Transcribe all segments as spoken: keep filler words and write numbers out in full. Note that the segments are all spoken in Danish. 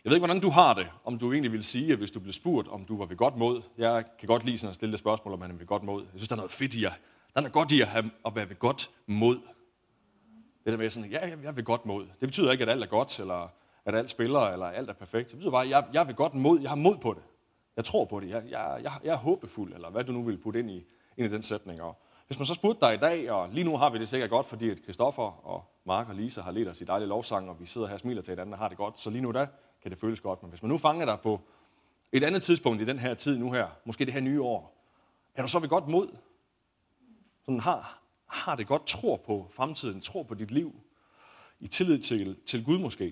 Jeg ved ikke, hvordan du har det, om du egentlig vil sige, at hvis du blev spurgt, om du var ved godt mod. Jeg kan godt lide sådan at stille det spørgsmål, om man er ved godt mod. Jeg synes, der er noget fedt i at, der er noget godt i at, have, at være ved godt mod. Det der med sådan, ja, jeg er ved godt mod. Det betyder ikke, at alt er godt, eller at alt spiller, eller alt er perfekt. Det betyder bare, at jeg, jeg er ved godt mod. Jeg har mod på det. Jeg tror på det. Jeg, jeg, jeg, jeg er håbefuld, eller hvad du nu vil putte ind i, ind i den sætning. Og hvis man så spurgte dig i dag, og lige nu har vi det sikkert godt, fordi at Christoffer og Mark og Lisa har ledt os i dejlige lovsang, og vi sidder her og smiler til hinanden og har det godt. Så lige nu da kan det føles godt. Men hvis man nu fanger dig på et andet tidspunkt i den her tid nu her, måske det her nye år, er du så ved godt mod? Sådan har, har det godt, tror på fremtiden, tror på dit liv, i tillid til, til Gud måske.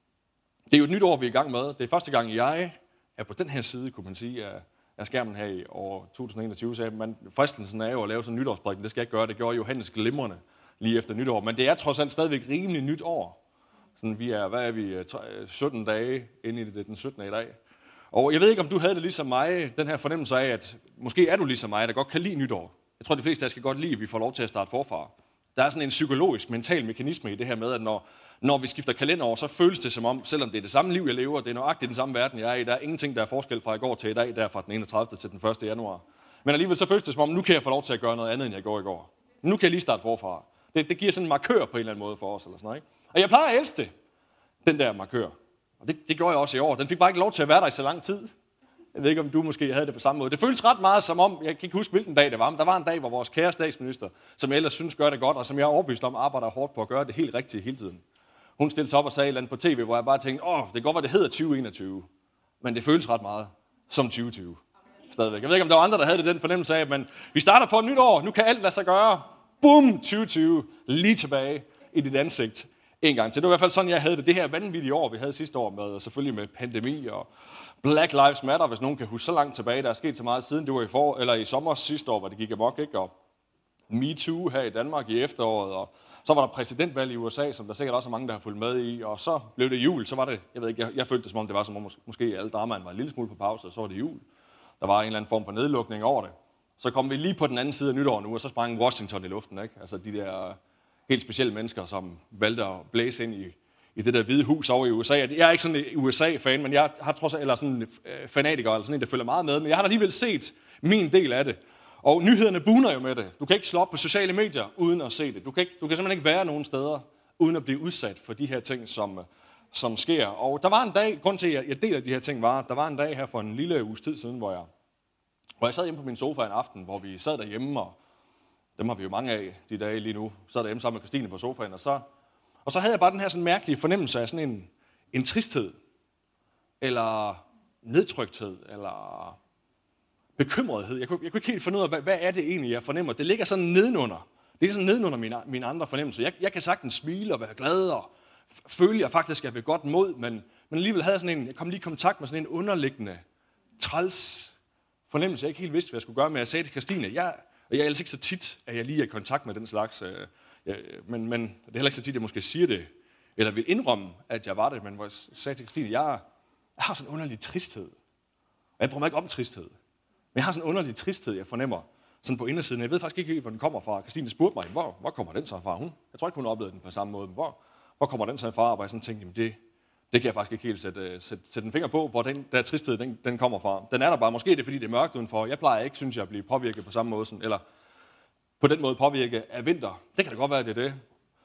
Det er jo et nyt år, vi er i gang med. Det er første gang, jeg er på den her side, kunne man sige, af, af skærmen her i år to tusind og enogtyve. Så man, fristelsen er jo at lave sådan en nytårsprædiken. Det skal jeg ikke gøre. Det gjorde Johannes glimrende lige efter nytår. Men det er trods alt stadigvæk rimelig nyt år. Sådan, vi er, hvad er vi, sytten dage inde i det, det er den syttende i dag. Og jeg ved ikke, om du havde det ligesom mig, den her fornemmelse af, at måske er du ligesom mig, der godt kan lide nytår. Jeg tror, de fleste af jer skal godt lide, at vi får lov til at starte forfra. Der er sådan en psykologisk, mental mekanisme i det her med, at når, når vi skifter kalenderår, så føles det som om, selvom det er det samme liv, jeg lever, det er nøjagtigt den samme verden, jeg er i, der er ingenting, der er forskel fra i går til i dag, der fra den enogtredivte til den første januar. Men alligevel så føles det som om, nu kan jeg få lov til at gøre noget andet, end jeg gjorde i går. Nu kan jeg lige starte forfra. Det, det giver sådan en markør på en eller anden måde for os. Eller sådan noget, ikke? Og jeg plejer at elske det, den der markør. Og det, det gjorde jeg også i år. Den fik bare ikke lov til at være der i så lang tid. Jeg ved ikke, om du måske havde det på samme måde. Det føltes ret meget som om, jeg kan ikke huske, hvilken dag det var, men der var en dag, hvor vores kære statsminister, som jeg ellers synes gør det godt, og som jeg er overbevist om, arbejder hårdt på at gøre det helt rigtigt hele tiden. Hun stillede sig op og sagde et eller andet på tv, hvor jeg bare tænkte, åh, det kan godt være, det hedder tyve enogtyve, men det føles ret meget som tyve tyve. Stadigvæk. Jeg ved ikke, om der var andre, der havde det, den fornemmelse af, men vi starter på et nyt år, nu kan alt lade sig gøre. Bum, tyve tyve, lige tilbage i dit ansigt. En gang til. Det var i hvert fald sådan, jeg havde det. Det her vanvittige år, vi havde sidste år, med selvfølgelig med pandemi og Black Lives Matter, hvis nogen kan huske så langt tilbage. Der er sket så meget siden. Det var i, for, eller i sommer sidste år, hvor det gik amok, ikke? Og MeToo her i Danmark i efteråret, og så var der præsidentvalg i U S A, som der sikkert også er mange, der har fulgt med i, og så blev det jul. Så var det, jeg ved ikke, jeg, jeg følte det som om, det var som om måske alle dramaen var en lille smule på pause, og så var det jul. Der var en eller anden form for nedlukning over det. Så kom vi lige på den anden side af nytår nu, og så sprang Washington i luften, ikke? Altså de der helt specielle mennesker, som valgte at blæse ind i, i det der hvide hus over i U S A. Jeg er ikke sådan en U S A-fan, men jeg har trods alt, eller sådan en fanatiker, eller sådan en, der følger meget med, men jeg har alligevel set min del af det. Og nyhederne buner jo med det. Du kan ikke slå op på sociale medier uden at se det. Du kan, ikke, du kan simpelthen ikke være nogen steder, uden at blive udsat for de her ting, som, som sker. Og der var en dag, grund til, at jeg deler de her ting, var, der var en dag her for en lille uges tid siden, hvor jeg, hvor jeg sad hjemme på min sofa en aften, hvor vi sad derhjemme, og dem har vi jo mange af de dage lige nu. Så sad derhjemme sammen med Christine på sofaen, og så, og så havde jeg bare den her sådan mærkelige fornemmelse af sådan en, en tristhed, eller nedtrykthed, eller bekymrethed. Jeg kunne, jeg kunne ikke helt finde ud af, hvad, hvad er det egentlig, jeg fornemmer. Det ligger sådan nedenunder. Det er sådan nedenunder mine, mine andre fornemmelser. Jeg, jeg kan sagtens smile og være glad, og føle, at jeg faktisk er ved godt mod, men, men alligevel havde jeg sådan en, jeg kom lige i kontakt med sådan en underliggende, træls fornemmelse, jeg ikke helt vidste, hvad jeg skulle gøre med. Jeg sagde til Christine, jeg, og jeg er ellers ikke så tit, at jeg lige er i kontakt med den slags, øh, jeg, men, men det er heller ikke så tit, at jeg måske siger det, eller vil indrømme, at jeg var det, men hvor jeg sagde til Christine, jeg, jeg har sådan en underlig tristhed. Og jeg bruger mig ikke om tristhed. Men jeg har sådan en underlig tristhed, jeg fornemmer sådan på indersiden. Jeg ved faktisk ikke helt, hvor den kommer fra. Christine spurgte mig, hvor, hvor kommer den så fra? Hun, jeg tror ikke, hun oplevede den på samme måde. Hvor, hvor kommer den så fra? Og jeg sådan tænkte, jamen det, det kan jeg faktisk ikke helt sætte, sætte, sætte en finger på, hvor den der tristhed, den, den kommer fra. Den er der bare. Måske er det, fordi det er mørkt udenfor. Jeg plejer ikke, synes jeg, at blive påvirket på samme måde, sådan, eller på den måde påvirket af vinter. Det kan da godt være, at det er det.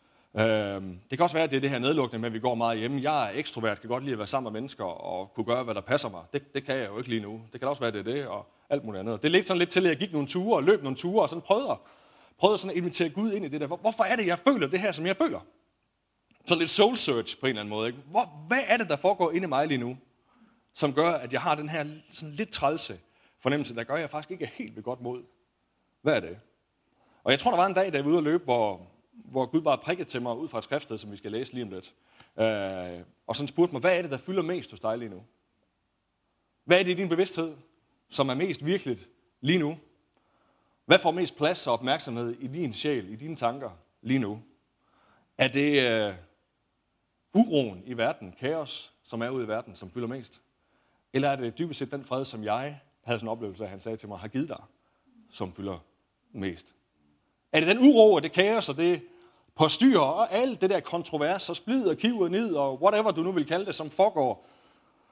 Øhm, det kan også være, at det er det her nedlukning med, at vi går meget hjemme. Jeg er ekstrovert, kan godt lide at være sammen med mennesker og kunne gøre, hvad der passer mig. Det, det kan jeg jo ikke lige nu. Det kan også være, at det er det, og alt muligt andet. Det er lidt sådan lidt til, at jeg gik nogle ture og løb nogle ture, og sådan prøvede, prøvede sådan at invitere Gud ind i det der. Hvorfor er det, jeg føler det her, som jeg føler? Sådan lidt soul search på en eller anden måde. Ikke? Hvor, hvad er det, der foregår inde i mig lige nu, som gør, at jeg har den her sådan lidt trælse fornemmelse, der gør, at jeg faktisk ikke er helt ved godt mod? Hvad er det? Og jeg tror, der var en dag, da jeg var ude at løbe, hvor hvor Gud bare prikkede til mig ud fra et skriftsted, som vi skal læse lige om lidt. Øh, og sådan spurgte mig, hvad er det, der fylder mest hos dig lige nu? Hvad er det i din bevidsthed, som er mest virkeligt lige nu? Hvad får mest plads og opmærksomhed i din sjæl, i dine tanker lige nu? Er det øh, uroen i verden, kaos, som er ude i verden, som fylder mest? Eller er det dybest set den fred, som jeg havde sådan en oplevelse af, han sagde til mig, har givet dig, som fylder mest? Er det den uro og det kaos og det påstyr og alt det der kontrovers og splid og kiv og nid og whatever du nu vil kalde det, som foregår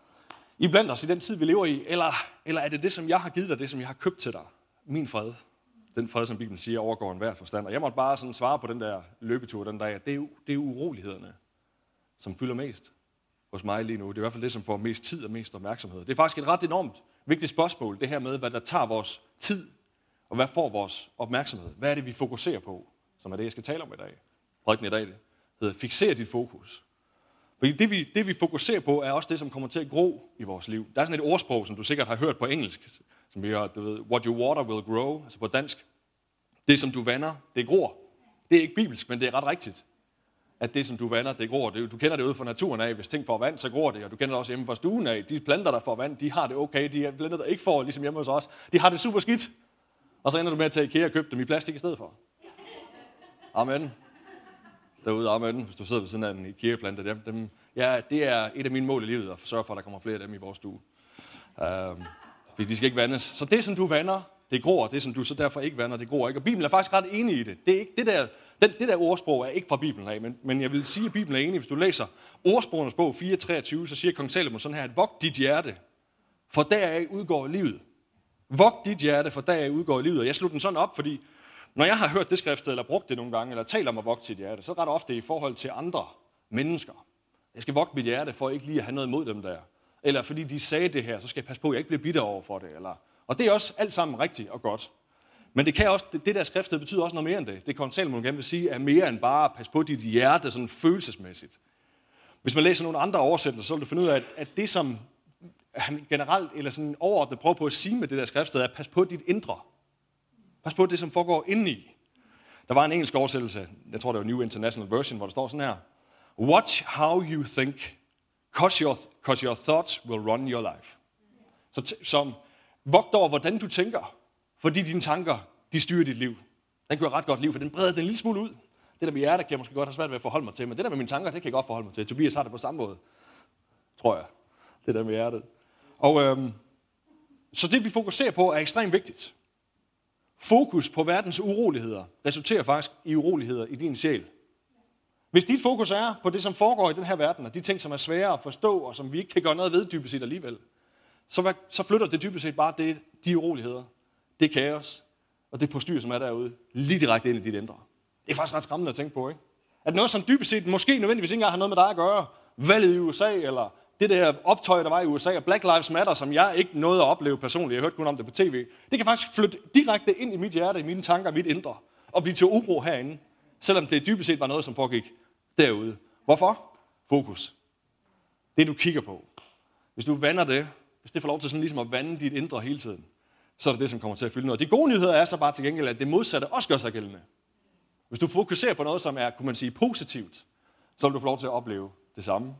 I blandt os i den tid, vi lever i, eller, eller er det det, som jeg har givet dig, det, som jeg har købt til dig? Min fred. Den fred, som Bibelen siger, overgår enhver forstand. Og jeg måtte bare sådan svare på den der løbetur den dag, det er, det er urolighederne, som fylder mest hos mig lige nu. Det er i hvert fald det, som får mest tid og mest opmærksomhed. Det er faktisk et ret enormt vigtigt spørgsmål, det her med, hvad der tager vores tid, og hvad får vores opmærksomhed. Hvad er det, vi fokuserer på, som er det, jeg skal tale om i dag. Prædiken i dag det hedder, fixer dit fokus. Fordi det vi, det, vi fokuserer på, er også det, som kommer til at gro i vores liv. Der er sådan et ordsprog, som du sikkert har hørt på engelsk, som vi har, du ved, what you water will grow, altså på dansk. Det, som du vander, det gror. Det er ikke bibelsk, men det er ret rigtigt. At det, som du vander, det gror. Du kender det ud fra naturen af. Hvis ting får vand, så gror det. Og du kender det også hjemme fra stuen af. De planter, der får vand, de har det okay. De planter, der ikke får, ligesom hjemme hos os, de har det super skidt. Og så ender du med at tage IKEA og købe dem i plastik i stedet for. Amen. Derude, amen. Hvis du sidder ved siden af en IKEA-plante, dem, dem, ja, det er et af mine mål i livet, at sørge for, at der kommer flere af dem i vores stue. Um, fordi de skal ikke vandes. Så det, som du vander, det gror. Det, som du så derfor ikke vander, det gror ikke. Og Bibelen er faktisk ret enig i det. Det, er ikke, det, der, den, det der ordsprog er ikke fra Bibelen af, men, men jeg vil sige, at Bibelen er enig. Hvis du læser ordsprogenes bog fire treogtyve, så siger kong Salomon sådan her, at vogt dit hjerte, for deraf udgår livet. Vogt dit hjerte, for deraf udgår livet. Og jeg slutter den sådan op, fordi når jeg har hørt det skriftet, eller brugt det nogle gange, eller talt om at vogte sit hjerte, så er det ret ofte i forhold til andre mennesker. Jeg skal vogte mit hjerte, for ikke lige at have noget imod dem der. Eller fordi de sagde det her, så skal jeg passe på, at jeg ikke bliver bitter over for det. Eller... Og det er også alt sammen rigtigt og godt. Men det kan også, det der skriftet betyder også noget mere end det. Det kong Salomon gerne vil sige, er mere end bare at passe på dit hjerte sådan følelsesmæssigt. Hvis man læser nogle andre oversættelser, så vil du finde ud af, at det som han generelt eller sådan overordnet prøver på at sige med det der skriftsted, er at passe på dit indre. Pas på det, som foregår indeni. Der var en engelsk oversættelse, jeg tror det var New International Version, hvor der står sådan her. Watch how you think, cause your, cause your thoughts will run your life. Så t- som vogt over, hvordan du tænker, fordi dine tanker, de styrer dit liv. Den kan være ret godt liv, for den breder den en lille smule ud. Det der med hjertet kan jeg måske godt have svært ved at forholde mig til, men det der med mine tanker, det kan jeg godt forholde mig til. Tobias har det på samme måde, tror jeg. Det der med hjertet. Og øhm, så det vi fokuserer på er ekstremt vigtigt. Fokus på verdens uroligheder resulterer faktisk i uroligheder i din sjæl. Hvis dit fokus er på det, som foregår i den her verden, og de ting, som er svære at forstå, og som vi ikke kan gøre noget ved dybest set alligevel, så, så flytter det dybest set bare det, de uroligheder, det kaos, og det postyr, som er derude, lige direkte ind i dit indre. Det er faktisk ret skræmmende at tænke på, ikke? At noget, som dybest set måske nødvendigvis ikke engang har noget med dig at gøre, valget i U S A, eller det der optøj, der var i U S A, og Black Lives Matter, som jeg ikke nåede at opleve personligt, jeg hørte kun om det på tv, det kan faktisk flytte direkte ind i mit hjerte, i mine tanker, i mit indre, og blive til uro herinde, selvom det dybest set var noget, som foregik derude. Hvorfor? Fokus. Det du kigger på. Hvis du vander det, hvis det får lov til sådan ligesom at vande dit indre hele tiden, så er det det, som kommer til at fylde noget. De gode nyheder er så bare til gengæld, at det modsatte også gør sig gældende. Hvis du fokuserer på noget, som er, kunne man sige, positivt, så vil du få lov til at opleve det samme.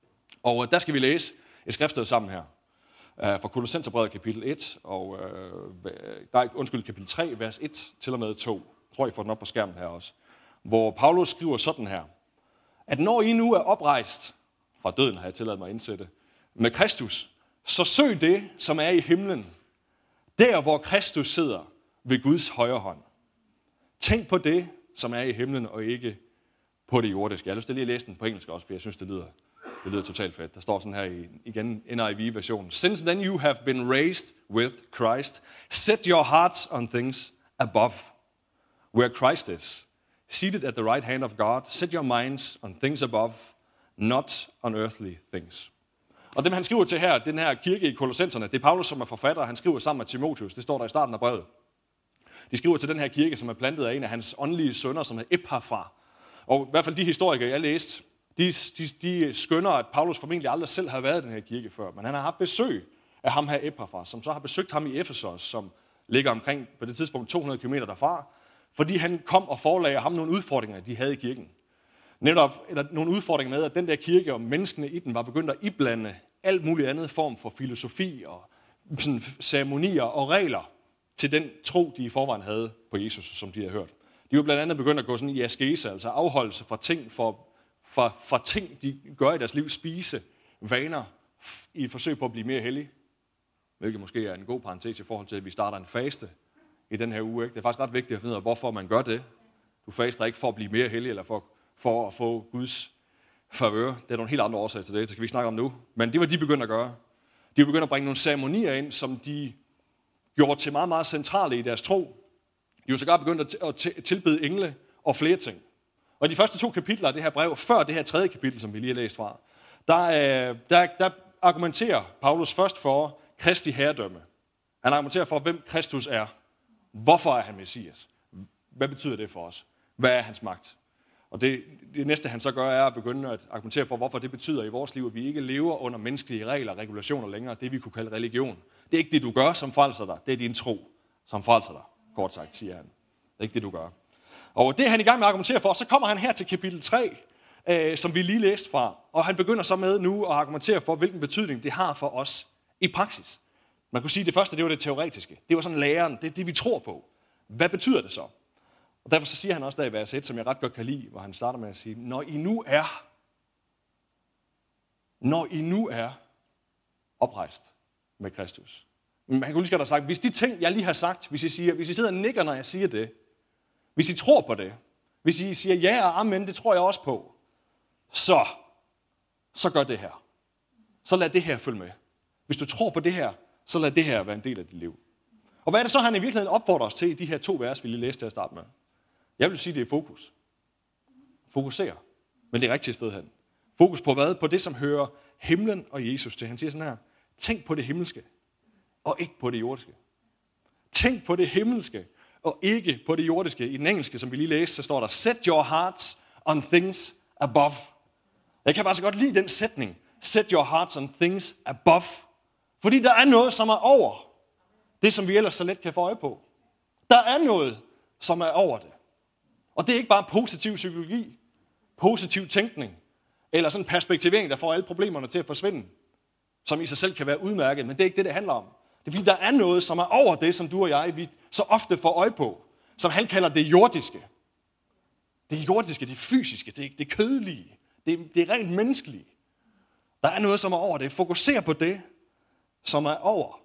Og der skal vi læse et skriftsted sammen her. Fra Kolossenserbrevet kapitel et, og, øh, nej, undskyld, kapitel tre, vers et til og med to. Jeg tror, I får den op på skærmen her også. Hvor Paulus skriver sådan her. At når I nu er oprejst fra døden, har jeg tilladt mig at indsætte, med Kristus, så søg det, som er i himlen. Der, hvor Kristus sidder ved Guds højre hånd. Tænk på det, som er i himlen, og ikke på det jordiske. Jeg har lyst til lige at læse den på engelsk også, for jeg synes, det lyder, det lyder totalt fedt. Der står sådan her i, igen, N I V-versionen. Since then you have been raised with Christ. Set your hearts on things above, where Christ is. Seated at the right hand of God. Set your minds on things above, not on earthly things. Og dem, han skriver til her, den her kirke i Kolossenserne, det er Paulus, som er forfatter, han skriver sammen med Timotheus. Det står der i starten af brevet. De skriver til den her kirke, som er plantet af en af hans åndelige sønner, som er Epaphra. Og i hvert fald de historikere, jeg læste, de, de, de skønner, at Paulus formentlig aldrig selv har været i den her kirke før. Men han har haft besøg af ham her Epaphra, som så har besøgt ham i Efesos, som ligger omkring på det tidspunkt to hundrede kilometer derfra. Fordi han kom og forelagde ham nogle udfordringer, de havde i kirken. Netop eller nogle udfordringer med, at den der kirke og menneskene i den var begyndt at iblande alt muligt andet form for filosofi og sådan, ceremonier og regler til den tro, de i forvejen havde på Jesus, som de havde hørt. De var blandt andet begyndt at gå sådan i askese, altså afholdelse fra ting, for, fra, fra ting, de gør i deres liv, spise, vaner, i et forsøg på at blive mere hellige. Hvilket måske er en god parentes i forhold til, at vi starter en faste i den her uge. Ikke? Det er faktisk ret vigtigt at finde ud af, hvorfor man gør det. Du faster ikke for at blive mere hellig, eller for, for at få Guds favør. Det er nogle helt andre årsager til det, det skal vi ikke snakke om nu. Men det var de begyndt at gøre. De begyndte at bringe nogle ceremonier ind, som de gjorde til meget, meget centrale i deres tro. De var sågar begyndt at tilbede engle og flere ting. Og de første to kapitler af det her brev, før det her tredje kapitel, som vi lige har læst fra, der, der, der argumenterer Paulus først for Kristi herredømme. Han argumenterer for, hvem Kristus er. Hvorfor er han Messias? Hvad betyder det for os? Hvad er hans magt? Og det, det næste, han så gør, er at begynde at argumentere for, hvorfor det betyder i vores liv, at vi ikke lever under menneskelige regler og regulationer længere. Det, vi kunne kalde religion. Det er ikke det, du gør, som frelser dig. Det er din tro, som frelser dig. Kort sagt, siger han. Det er ikke det, du gør. Og det er han i gang med at argumentere for. Så kommer han her til kapitel tre, øh, som vi lige læste fra. Og han begynder så med nu at argumentere for, hvilken betydning det har for os i praksis. Man kunne sige, at det første, det var det teoretiske. Det var sådan læren, det er det, vi tror på. Hvad betyder det så? Og derfor så siger han også der i vers et, som jeg ret godt kan lide, hvor han starter med at sige, når I nu er, når I nu er oprejst med Kristus. Men han kunne lige skal have sagt, hvis de ting, jeg lige har sagt, hvis I, siger, hvis I sidder og nikker, når jeg siger det, hvis I tror på det, hvis I siger ja og amen, det tror jeg også på, så, så gør det her. Så lad det her følge med. Hvis du tror på det her, så lad det her være en del af dit liv. Og hvad er det så, han i virkeligheden opfordrer os til i de her to vers, vi lige læste til at starte med? Jeg vil sige, det er fokus. Fokuser. Men det er rigtigt sted hen. Fokus på hvad? På det, som hører himlen og Jesus til. Han siger sådan her, tænk på det himmelske, og ikke på det jordiske. Tænk på det himmelske, og ikke på det jordiske. I den engelske, som vi lige læste, så står der, set your hearts on things above. Jeg kan bare så godt lide den sætning, set your hearts on things above. Fordi der er noget, som er over det, som vi ellers så let kan få øje på. Der er noget, som er over det. Og det er ikke bare positiv psykologi, positiv tænkning, eller sådan en perspektivering, der får alle problemerne til at forsvinde, som i sig selv kan være udmærket, men det er ikke det, det handler om. Det er fordi, der er noget, som er over det, som du og jeg vi så ofte får øje på, som han kalder det jordiske. Det jordiske, det fysiske, det, det kødelige, det, det er rent menneskelige. Der er noget, som er over det. Fokuser på det, som er over.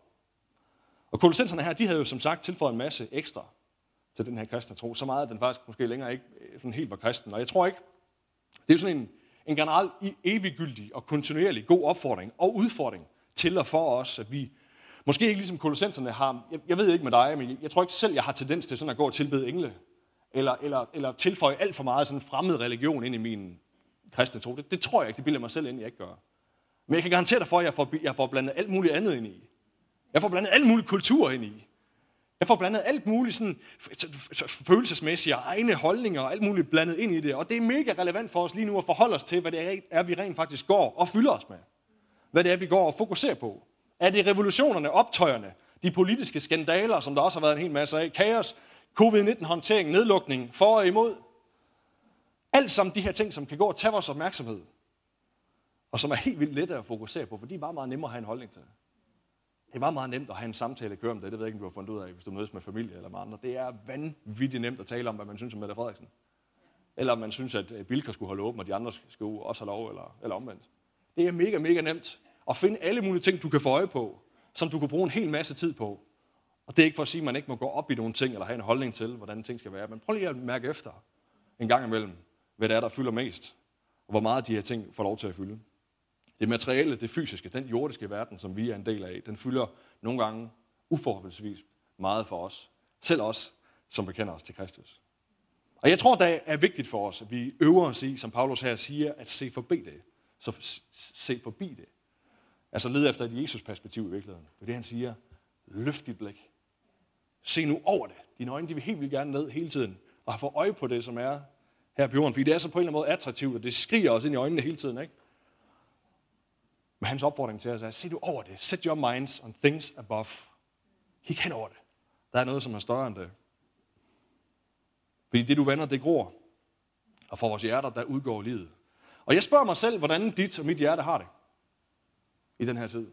Og kolossenserne her, de havde jo som sagt tilføjet en masse ekstra til den her kristne tro. Så meget, at den faktisk måske længere ikke sådan helt var kristen. Og jeg tror ikke, det er jo sådan en, en generelt eviggyldig og kontinuerlig god opfordring og udfordring til og for os, at vi måske ikke ligesom kolossenserne har, jeg, jeg ved ikke med dig, men jeg tror ikke selv, jeg har tendens til sådan at gå og tilbede engle, eller, eller, eller tilføje alt for meget sådan en fremmed religion ind i min kristne tro. Det, det tror jeg ikke, det bilder mig selv ind, jeg ikke gør. Men jeg kan garantere dig for, at jeg får, jeg får blandet alt muligt andet ind i. Jeg får blandet alt muligt kultur ind i. Jeg får blandet alt muligt sådan følelsesmæssige og egne holdninger og alt muligt blandet ind i det. Og det er mega relevant for os lige nu at forholde os til, hvad det er, vi rent faktisk går og fylder os med. Hvad det er, vi går og fokuserer på. Er det revolutionerne, optøjerne, de politiske skandaler, som der også har været en hel masse af, kaos, covid nitten håndtering, nedlukning, for og imod. Alt sammen de her ting, som kan gå og tage vores opmærksomhed. Og som er helt vildt lette at fokusere på, for de er meget, meget nemmere at have en holdning til. Det er meget, meget nemt at have en samtale køre om det. Det ved jeg ikke, om du har fundet ud af, hvis du mødes med familie eller med andre. Det er vanvittigt nemt at tale om, hvad man synes om Mette Frederiksen. Eller om man synes, at Bilka skulle holde åben, og de andre skulle også have lov, eller, eller omvendt. Det er mega, mega nemt at finde alle mulige ting, du kan få øje på, som du kan bruge en hel masse tid på. Og det er ikke for at sige, at man ikke må gå op i nogle ting, eller have en holdning til, hvordan ting skal være. Men prøv lige at mærke efter en gang imellem, hvad det er, der fylder mest, og hvor meget de her ting får lov til at fylde. Det materielle, det fysiske, den jordiske verden, som vi er en del af, den fylder nogle gange uforholdsvis meget for os. Selv os, som bekender os til Kristus. Og jeg tror, det er vigtigt for os, at vi øver os i, som Paulus her siger, at se forbi det. Så se forbi det. Altså lede efter et Jesus-perspektiv i virkeligheden. Det er det, han siger. Løft dit blik. Se nu over det. Dine øjne, de vil helt vildt gerne ned hele tiden. Og have få øje på det, som er her på jorden. Fordi det er så på en eller anden måde attraktivt, og det skriger os ind i øjnene hele tiden, ikke? Men hans opfordring til os er, se du over det. Set your minds on things above. Kig hen over det. Der er noget, som er større end det. Fordi det, du vender, det gror. Og for vores hjerter, der udgår livet. Og jeg spørger mig selv, hvordan dit og mit hjerte har det i den her tid.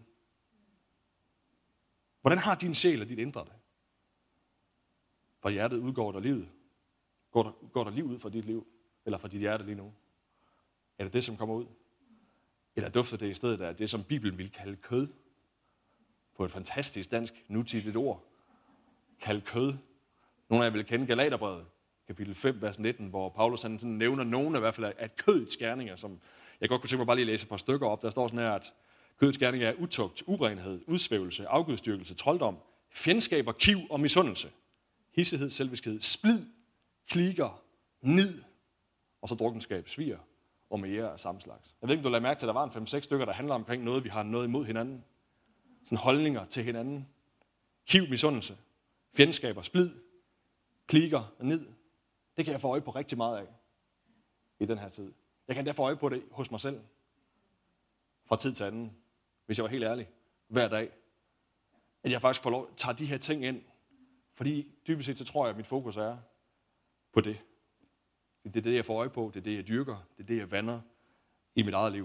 Hvordan har din sjæl og dit indre det? For hjertet udgår der livet. Går der, går der liv ud fra dit liv? Eller fra dit hjerte lige nu? Er det det, som kommer ud? Eller dufter det i stedet af det, som Bibelen vil kalde kød? På et fantastisk dansk nutidigt ord. Kald kød. Nogle af jer vil kende Galaterbrevet, kapitel fem, vers nitten, hvor Paulus han sådan nævner nogle af, i hvert fald af kødets gerninger, som jeg godt kunne tænke mig bare lige at læse et par stykker op. Der står sådan her, at Kødets gerning er utugt, urenhed, udsvævelse, afgudstyrkelse, trolddom, fjendskaber, kiv og misundelse, hissighed, selviskhed, splid, kliker, nid, og så drukkenskab, svir og mere af samme slags. Jeg ved ikke, om du lader mærke til, at der var en fem seks stykker, der handler omkring noget, vi har noget imod hinanden. Sådan holdninger til hinanden. Kiv, misundelse, fjendskaber, splid, kliker og nid. Det kan jeg få øje på rigtig meget af i den her tid. Jeg kan derfor øje på det hos mig selv. Fra tid til anden. Hvis jeg var helt ærlig. Hver dag. At jeg faktisk får lov at tage de her ting ind. Fordi dybest set så tror jeg, at mit fokus er på det. Det er det, jeg får øje på. Det er det, jeg dyrker. Det er det, jeg vander i mit eget liv.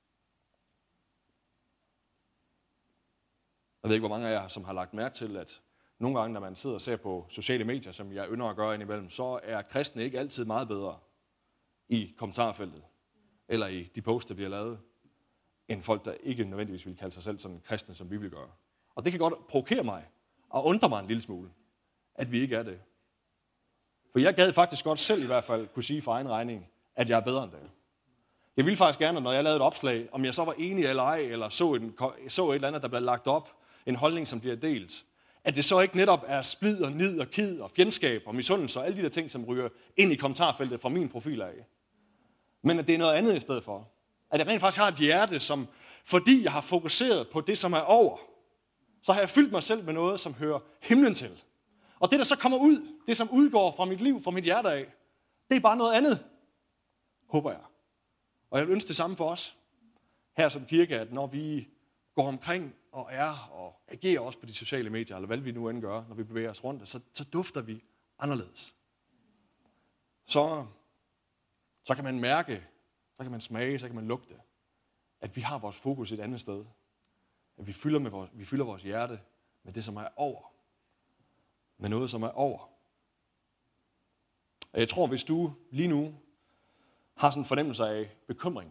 Jeg ved ikke, hvor mange af jer, som har lagt mærke til, at nogle gange, når man sidder og ser på sociale medier, som jeg ynder at gøre indimellem, så er kristne ikke altid meget bedre i kommentarfeltet, eller i de posts, der bliver lavet, end folk, der ikke nødvendigvis vil kalde sig selv sådan kristne, som vi vil gøre. Og det kan godt provokere mig, og undre mig en lille smule, at vi ikke er det. For jeg gad faktisk godt selv i hvert fald kunne sige for egen regning, at jeg er bedre end det. Jeg ville faktisk gerne, når jeg lavede et opslag, om jeg så var enig eller ej, eller så, en, så et eller andet, der blev lagt op, en holdning, som bliver delt, at det så ikke netop er splid og nid og kid og fjendskab og misundelse og alle de der ting, som ryger ind i kommentarfeltet fra min profil af. Men at det er noget andet i stedet for. At jeg rent faktisk har et hjerte, som, fordi jeg har fokuseret på det, som er over, så har jeg fyldt mig selv med noget, som hører himlen til. Og det, der så kommer ud, det som udgår fra mit liv, fra mit hjerte af, det er bare noget andet, håber jeg. Og jeg vil ønske det samme for os, her som kirke, at når vi går omkring og er og agerer også på de sociale medier, eller hvad vi nu end gør, når vi bevæger os rundt, så, så dufter vi anderledes. Så, så kan man mærke, så kan man smage, så kan man lugte, at vi har vores fokus et andet sted. At vi fylder, med vores, vi fylder vores hjerte med det, som er over. Med noget, som er over. Og jeg tror, hvis du lige nu har sådan en fornemmelse af bekymring,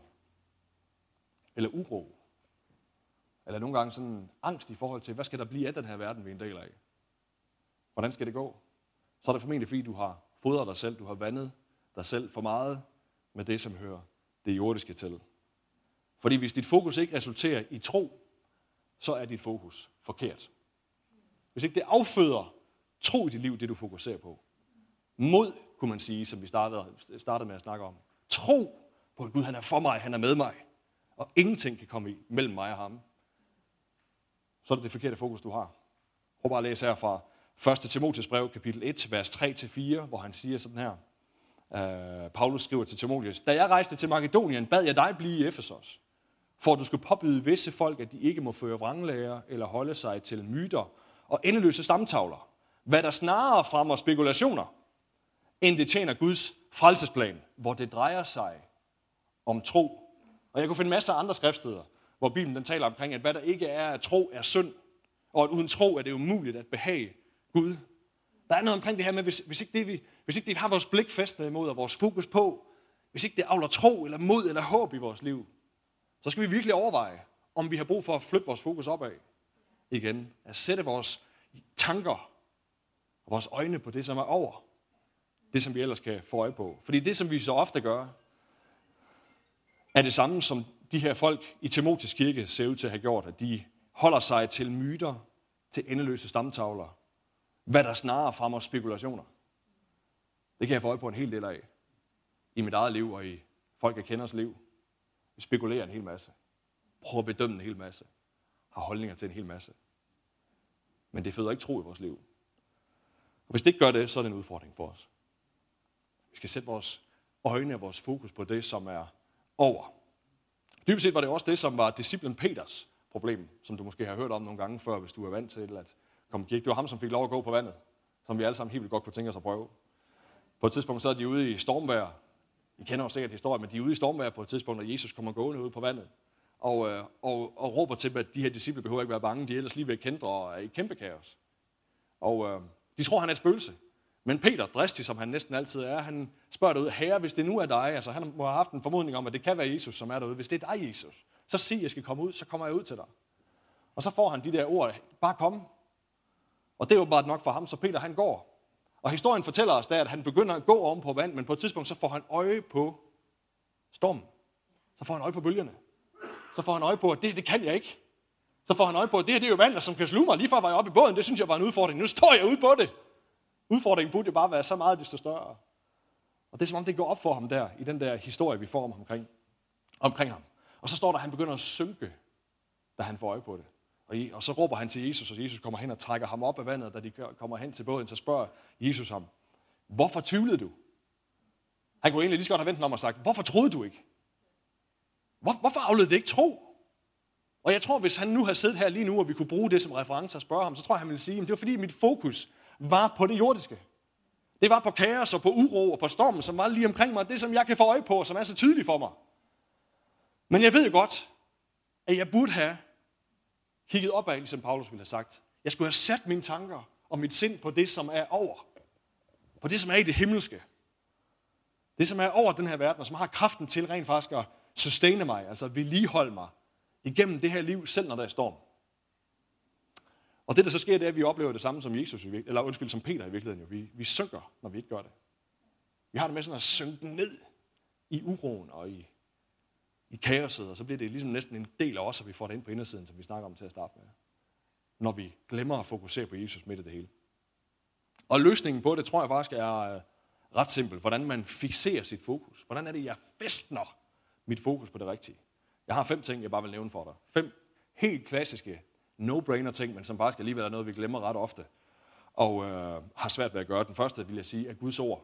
eller uro, eller nogle gange sådan angst i forhold til, hvad skal der blive af den her verden, vi er en del af? Hvordan skal det gå? Så er det formentlig, fordi du har fodret dig selv, du har vandet dig selv for meget med det, som hører det jordiske til. Fordi hvis dit fokus ikke resulterer i tro, så er dit fokus forkert. Hvis ikke det afføder tro i dit liv, det du fokuserer på. Mod, kunne man sige, som vi startede, startede med at snakke om. Tro på, at Gud han er for mig, han er med mig. Og ingenting kan komme i mellem mig og ham. Så er det det forkerte fokus, du har. Prøv bare at læse her fra første Timotheus brev, kapitel et, vers tre til fire, hvor han siger sådan her. Uh, Paulus skriver til Timotheus: Da jeg rejste til Makedonien, bad jeg dig blive i Efesos, for at du skulle påbyde visse folk, at de ikke må føre vranglærer eller holde sig til myter og endeløse stamtavler, hvad der snarere fremmer spekulationer, end det tjener Guds frelsesplan, hvor det drejer sig om tro. Og jeg kunne finde masser af andre skriftsteder, hvor Bibelen den taler omkring, at hvad der ikke er at tro er synd, og at uden tro er det umuligt at behage Gud. Der er noget omkring det her med, hvis, hvis, ikke, det, vi, hvis ikke det har vores blik fæstnet imod, og vores fokus på, hvis ikke det avler tro, eller mod, eller håb i vores liv, så skal vi virkelig overveje, om vi har brug for at flytte vores fokus opad igen. At sætte vores tanker og vores øjne på det, som er over. Det, som vi ellers kan få øje på. Fordi det, som vi så ofte gør, er det samme, som de her folk i Timotheus kirke ser ud til at have gjort. At de holder sig til myter, til endeløse stamtavler. Hvad der snarere fremmer spekulationer. Det kan jeg få øje på en hel del af. I mit eget liv og i folk, jeg kenders liv. Vi spekulerer en hel masse. Prøver at bedømme en hel masse. Har holdninger til en hel masse. Men det føder ikke tro i vores liv. Og hvis det ikke gør det, så er det en udfordring for os. Vi skal sætte vores øjne og vores fokus på det, som er over. Dybest set var det også det, som var disciplen Peters problem, som du måske har hørt om nogle gange før, hvis du er vant til at komme i kirke. Det var ham, som fik lov at gå på vandet, som vi alle sammen helt vildt godt kunne tænke os at prøve. På et tidspunkt så er de ude i stormvejr. I kender jo sikkert historien, men de er ude i stormvejr på et tidspunkt, og Jesus kommer gående ud på vandet. Og, og, og råber til dem, at de her disciple behøver ikke være bange. De er ellers lige ved at kendre og er i kæmpe kaos. Og øh, de tror, han er et spøgelse. Men Peter, dristig som han næsten altid er, han spørger derude: Herre, hvis det nu er dig, altså han må have haft en formodning om, at det kan være Jesus, som er derude. Hvis det er dig, Jesus, så sig, at jeg skal komme ud, så kommer jeg ud til dig. Og så får han de der ord: bare kom. Og det er jo bare nok for ham, så Peter han går. Og historien fortæller os der, at han begynder at gå om på vand, men på et tidspunkt så får han øje på stormen. Så får han øje på bølgerne. Så får han øje på, at det, det kan jeg ikke. Så får han øje på, at det her det er jo vand, som kan sluge mig. Lige fra var jeg oppe i båden, det synes jeg var en udfordring. Nu står jeg ude på det. Udfordringen burde bare være så meget, desto større. Og det er som om, det går op for ham der, i den der historie, vi får om omkring, omkring ham. Og så står der, at han begynder at synke, da han får øje på det. Og, og så råber han til Jesus, og Jesus kommer hen og trækker ham op af vandet. Da de kommer hen til båden, så spørger Jesus ham, hvorfor tvivlede du? Han kunne egentlig lige så godt have ventet om og sagt, hvorfor troede du ikke? Hvor, hvorfor afledte det ikke tro? Og jeg tror, hvis han nu havde siddet her lige nu, og vi kunne bruge det som reference og spørge ham, så tror jeg, han ville sige, at det var fordi mit fokus var på det jordiske. Det var på kaos og på uro og på stormen, som var lige omkring mig. Det, som jeg kan få øje på, som er så tydeligt for mig. Men jeg ved jo godt, at jeg burde have kigget opad, ligesom Paulus ville have sagt. Jeg skulle have sat mine tanker og mit sind på det, som er over. På det, som er i det himmelske. Det, som er over den her verden, og som har kraften til rent faktisk at sustaine mig, altså vedligeholde mig igennem det her liv, selv når der er storm. Og det, der så sker, det er, at vi oplever det samme som Jesus, eller undskyld, som Peter i virkeligheden. Jo. Vi, vi synker, når vi ikke gør det. Vi har det med sådan at synke ned i uroen og i, i kaoset, og så bliver det ligesom næsten en del af os, at vi får det ind på indersiden, som vi snakker om til at starte med. Når vi glemmer at fokusere på Jesus midt i det hele. Og løsningen på det, tror jeg faktisk er uh, ret simpel. Hvordan man fixerer sit fokus. Hvordan er det, jeg fæstner mit fokus på det rigtige. Jeg har fem ting, jeg bare vil nævne for dig. Fem helt klassiske no-brainer ting, men som faktisk alligevel er noget, vi glemmer ret ofte. Og øh, har svært ved at gøre. Den første, vil jeg sige, er Guds ord.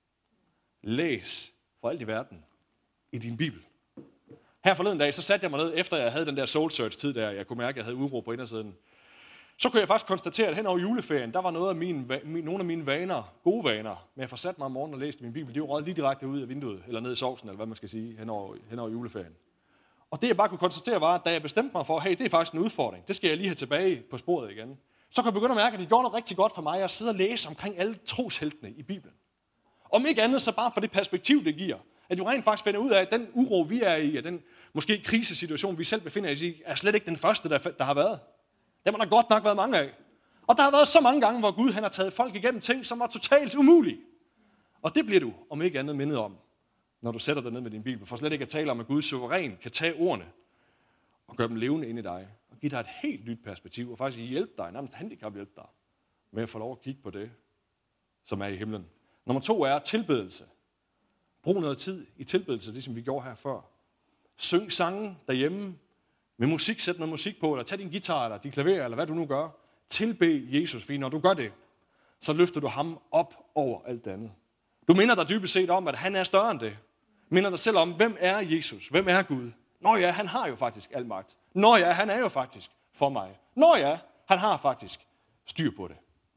Læs for alt i verden i din Bibel. Her forleden dag, så satte jeg mig ned, efter jeg havde den der soul search tid der, jeg kunne mærke, at jeg havde uro på indersiden. Så kunne jeg faktisk konstatere, at hen over juleferien, der var noget af mine, nogle af mine vaner, gode vaner, med at få sat mig om morgenen og læst min Bibel. De var røget lige direkte ud af vinduet, eller ned i sovsen, eller hvad man skal sige, hen over, hen over juleferien. Og det jeg bare kunne konstatere var, at da jeg bestemte mig for, hey, det er faktisk en udfordring, det skal jeg lige have tilbage på sporet igen, så kunne jeg begynde at mærke, at det gjorde noget rigtig godt for mig at sidde og læse omkring alle trosheltene i Bibelen. Om ikke andet, så bare for det perspektiv, det giver. At du rent faktisk finder ud af, at den uro, vi er i, og den måske krisesituation, vi selv befinder os i, er slet ikke den første, der, der har været. Dem har der godt nok været mange af. Og der har været så mange gange, hvor Gud han har taget folk igennem ting, som var totalt umulige. Og det bliver du, om ikke andet, mindet om, når du sætter dig ned med din Bibel. For slet ikke at tale om, at Gud suveræn kan tage ordene og gøre dem levende ind i dig. Og give dig et helt nyt perspektiv, og faktisk hjælpe dig, nærmest handicap hjælpe dig, med at få lov at kigge på det, som er i himlen. Nummer to er tilbedelse. Brug noget tid i tilbedelse, ligesom vi gjorde her før. Syng sange derhjemme, med musik, sæt noget musik på, eller tag din guitar, eller din klaver, eller hvad du nu gør. Tilbed Jesus, for når du gør det, så løfter du ham op over alt det andet. Du minder dig dybest set om, at han er større end det. Minder dig selv om, hvem er Jesus? Hvem er Gud? Nå ja, han har jo faktisk al magt. Nå ja, han er jo faktisk for mig. Nå ja, han har faktisk styr på det.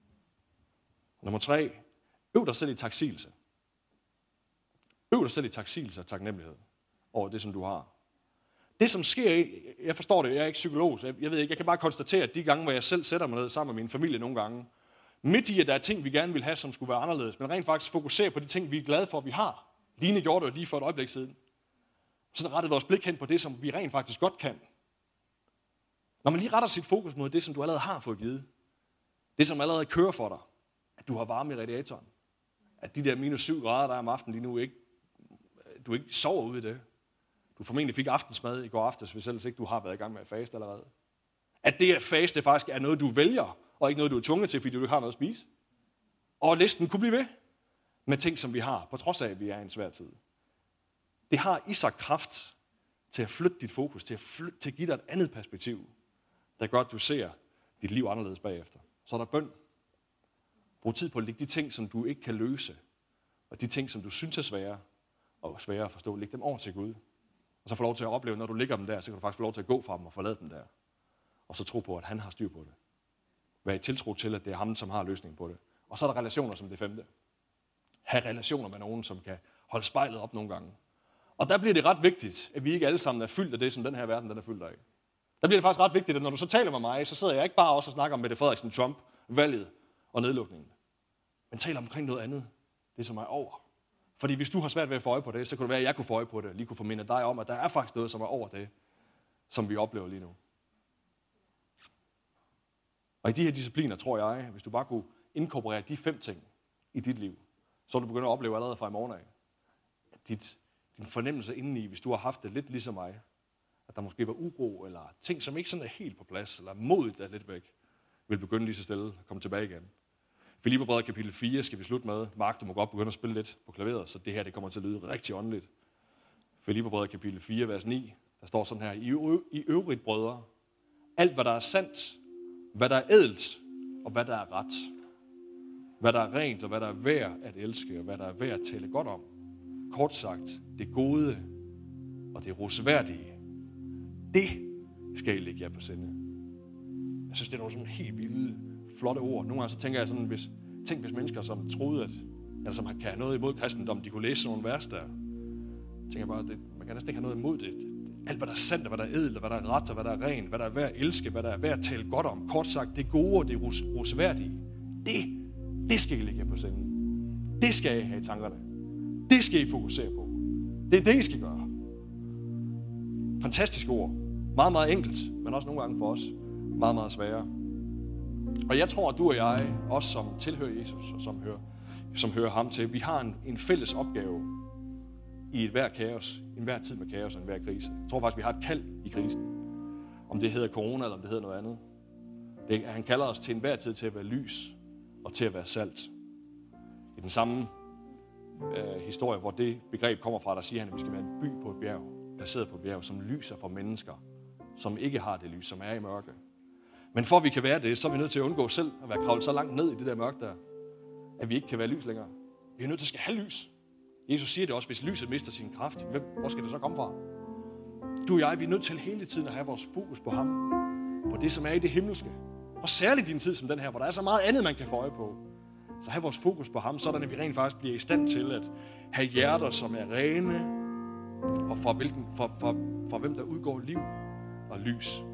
Nummer tre. Øv dig selv i taksigelse. Øv dig selv i taksigelse og taknemmelighed over det, som du har. Det, som sker, jeg forstår det, jeg er ikke psykolog, så jeg, jeg ved ikke, jeg kan bare konstatere, at de gange, hvor jeg selv sætter mig ned sammen med min familie nogle gange, midt i, at der er ting, vi gerne vil have, som skulle være anderledes, men rent faktisk fokusere på de ting, vi er glade for, at vi har. Line gjorde det lige for et øjeblik siden. Så rettede vores blik hen på det, som vi rent faktisk godt kan. Når man lige retter sit fokus mod det, som du allerede har fået givet, det, som allerede kører for dig, at du har varme i radiatoren, at de der minus syv grader, der er om aftenen lige nu, ikke, du ikke sover ude i det. Du formentlig fik aftensmad i går aftes, hvis ellers ikke du har været i gang med at faste allerede. At det at faste faktisk er noget, du vælger, og ikke noget, du er tvunget til, fordi du ikke har noget at spise. Og listen kunne blive ved med ting, som vi har, på trods af, at vi er i en svær tid. Det har i sig kraft til at flytte dit fokus, til at, flytte, til at give dig et andet perspektiv, der gør, at du ser dit liv anderledes bagefter. Så er der bøn. Brug tid på at lægge de ting, som du ikke kan løse, og de ting, som du synes er svære, og svære at forstå, læg dem over til Gud. Og så få lov til at opleve, når du ligger dem der, så kan du faktisk få lov til at gå fra dem og forlade dem der. Og så tro på, at han har styr på det. Vær i tiltro til, at det er ham, som har løsningen på det. Og så er der relationer som det femte. Ha' relationer med nogen, som kan holde spejlet op nogle gange. Og der bliver det ret vigtigt, at vi ikke alle sammen er fyldt af det, som den her verden den er fyldt af. Der bliver det faktisk ret vigtigt, at når du så taler med mig, så sidder jeg ikke bare også og snakker om Mette Frederiksen, Trump, valget og nedlukningen. Men taler omkring noget andet. Det, som er over. Fordi hvis du har svært ved at få øje på det, så kunne det være, at jeg kunne få øje på det, og lige kunne forminde dig om, at der er faktisk noget, som er over det, som vi oplever lige nu. Og i de her discipliner, tror jeg, hvis du bare kunne inkorporere de fem ting i dit liv, så vil du begynde at opleve allerede fra i morgen af, at dit, din fornemmelse indeni, hvis du har haft det lidt ligesom mig, at der måske var uro, eller ting, som ikke sådan er helt på plads, eller modet er lidt væk, vil begynde lige så stille at komme tilbage igen. Filipperbrevet kapitel fire skal vi slutte med. Mark, du må godt begynde at spille lidt på klaveret, så det her det kommer til at lyde rigtig åndeligt. Filipperbrevet kapitel fire, vers ni, der står sådan her: I, ø- I øvrigt, brødre, alt hvad der er sandt, hvad der er ædelt, og hvad der er ret, hvad der er rent, og hvad der er værd at elske, og hvad der er værd at tale godt om. Kort sagt, det gode og det rosværdige, det skal I lægge jer på sinde. Jeg synes, det er nogle sådan helt vilde, flotte ord. Nogle gange så tænker jeg sådan, hvis, tænk hvis mennesker, som troede, at, eller som kan have noget imod kristendom, de kunne læse nogle vers der. Tænker jeg bare, det, man kan næsten ikke have noget imod det. Alt, hvad der er sandt, og hvad der er ædelt, og hvad der er ret, og hvad der er rent, hvad der er værd at elske, hvad der er værd at tale godt om. Kort sagt, det gode og det ros, rosværdige, det, det skal I lægge jer på sinde. Det skal I have i tankerne. Det skal I fokusere på. Det er det, I skal gøre. Fantastiske ord. Meget, meget enkelt, men også nogle gange for os meget, meget svære. Og jeg tror, at du og jeg, også som tilhører Jesus, og som hører, som hører ham til, vi har en, en fælles opgave i et hver kaos, en hver tid med kaos og en hver krise. Jeg tror faktisk, vi har et kald i krisen. Om det hedder corona, eller om det hedder noget andet. Det, han kalder os til enhver tid til at være lys og til at være salt. I den samme øh, historie, hvor det begreb kommer fra, der siger han, at vi skal være en by på et bjerg, placeret på et bjerg, som lyser for mennesker, som ikke har det lys, som er i mørke. Men for at vi kan være det, så er vi nødt til at undgå selv at være kravlet så langt ned i det der mørke der, at vi ikke kan være lys længere. Vi er nødt til at skal have lys. Jesus siger det også, hvis lyset mister sin kraft, hvor skal det så komme fra? Du og jeg, vi er nødt til hele tiden at have vores fokus på ham, på det, som er i det himmelske. Og særligt i en tid som den her, hvor der er så meget andet, man kan få øje på. Så have vores fokus på ham, sådan at vi rent faktisk bliver i stand til at have hjerter, som er rene, og for, hvilken, for, for, for hvem der udgår liv og lys.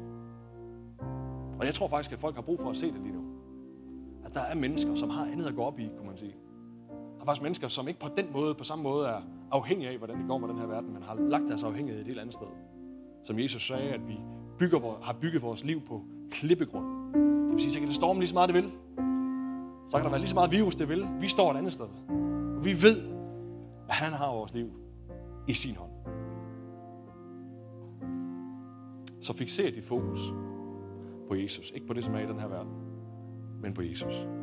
Og jeg tror faktisk, at folk har brug for at se det lige nu. At der er mennesker, som har andet at gå op i, kunne man sige. Der er faktisk mennesker, som ikke på den måde, på samme måde er afhængige af, hvordan det går med den her verden, men har lagt deres afhængighed et helt andet sted. Som Jesus sagde, at vi bygger, har bygget vores liv på klippegrund. Det vil sige, så kan det storme lige så meget, det vil. Så kan der være lige så meget virus, det vil. Vi står et andet sted. Og vi ved, at han har vores liv i sin hånd. Så fixer dit fokus på Jesus. Ikke på det, som er i den her verden, men på Jesus.